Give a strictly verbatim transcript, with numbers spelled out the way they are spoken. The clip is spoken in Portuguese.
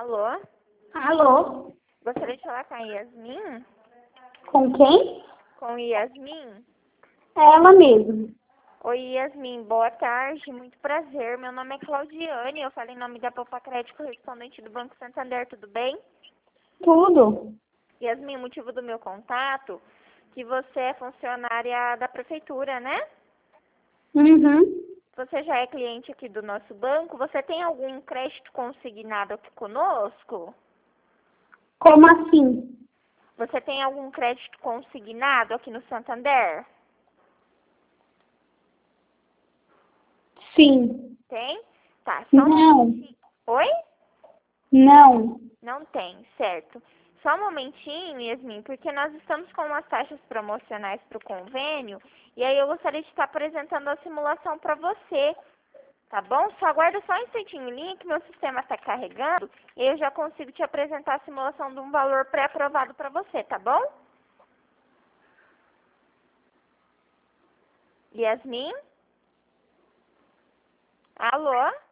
Alô? Alô? Gostaria de falar com a Yasmin? Com quem? Com Yasmin? É ela mesmo. Oi, Yasmin. Boa tarde. Muito prazer. Meu nome é Claudiane. Eu falo em nome da Poupa Crédito, correspondente do Banco Santander. Tudo bem? Tudo. Yasmin, o motivo do meu contato que você é funcionária da prefeitura, né? Uhum. Você já é cliente aqui do nosso banco. Você tem algum crédito consignado aqui conosco? Como assim? Você tem algum crédito consignado aqui no Santander? Sim. Tem? Tá, só um Não. momentinho. Oi? Não. Não tem, certo. Só um momentinho, Yasmin, porque nós estamos com umas taxas promocionais para o convênio e aí eu gostaria de estar apresentando a simulação para você, tá bom? Só aguarda só um instantinho em linha que meu sistema está carregando e eu já consigo te apresentar a simulação de um valor pré-aprovado para você, tá bom? Yasmin? Alô?